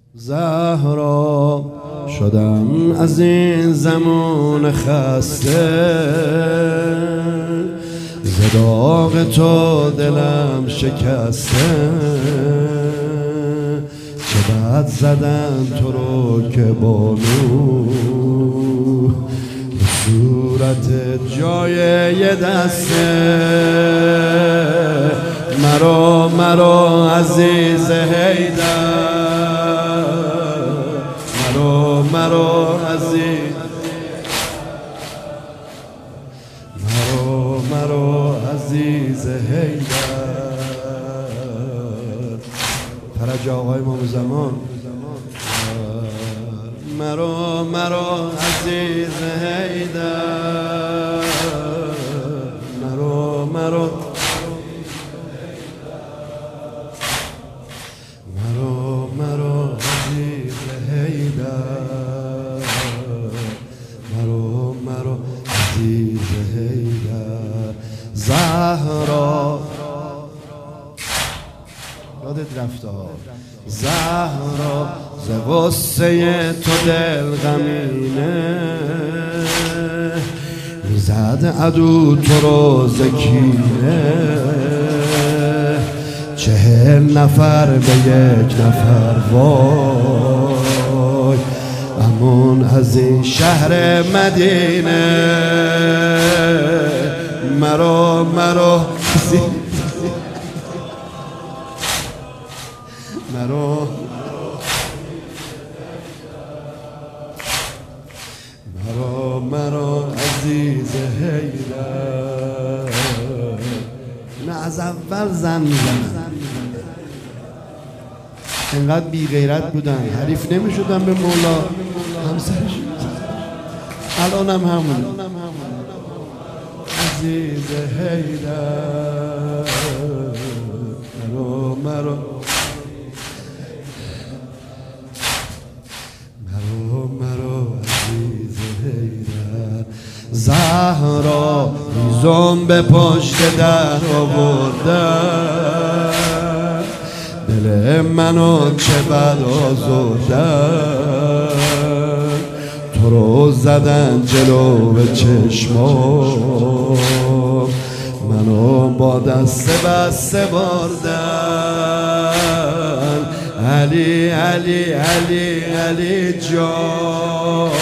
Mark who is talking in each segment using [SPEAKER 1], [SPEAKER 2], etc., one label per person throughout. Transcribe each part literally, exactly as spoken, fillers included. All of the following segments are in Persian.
[SPEAKER 1] زهرا شدم از این زمان خسته، ز داغ تو دلم شکسته. چه بد زدن تو رو که بانو به صورت جای یه دسته. مرا مرا عزیز حیدر، مرا مرا عزیز، مرا مرا عزیز حیدر. فرج آقای امام زمان. مرا مرا عزیز حیدر، مرا مرا مرا مرا عزیز حیدر، مرا مرا عزیز حیدر. زهرا یادت رفته ها، زهرا ز غصه تو دل غمینه، میزد عدو تو رو ز کینه. چهل نفر به یک نفر وای، امون از این شهر مدینه. مرا مرا مرا مرا مرا عزیز حیدر. نه از اول زن میزنن، انقدر بی غیرت بودن حریف نمیشدن به مولا همسرش. الان هم همونه. عزیز حیدر، مرا مرا مرا مرا عزیز حیدر. زهرا هیزم به پشت در آوردن، دل منو چه بد آزردن. تو رو زدن جلو به چشمام، منو با دست بسته بردن. علی علی علی علی جان،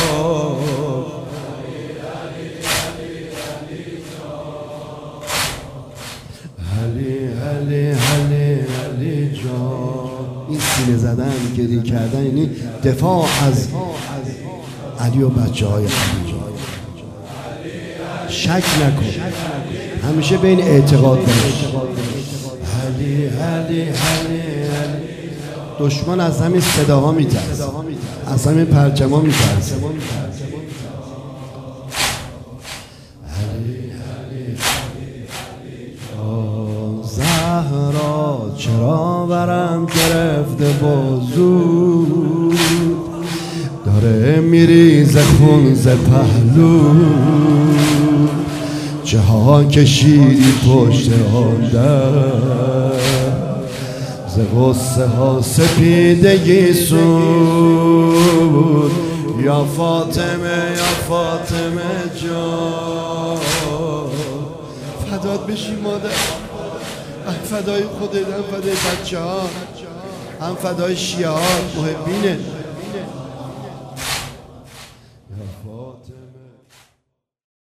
[SPEAKER 1] علی علی علی علی جان. این سینه زدن گریه کردن یعنی دفاع از علی و بچه های علی. شک نکن، همیشه بین اعتقاد باش. علی علی علی علی. دشمن از همین صداها میترسه، از همین پرچما میترسه. زهرا چرا برم گرفته بازو، داره میریزه خون ز پهلو. چه ها کشیدی پشت آن در، ز غصه ها سپیدگی سود. یا فاطمه یا فاطمه جان، فدات بشی مادر. هم فدای خودت، هم فدای بچه ها، هم فدای شیعه ها محبینه. یا فاطمه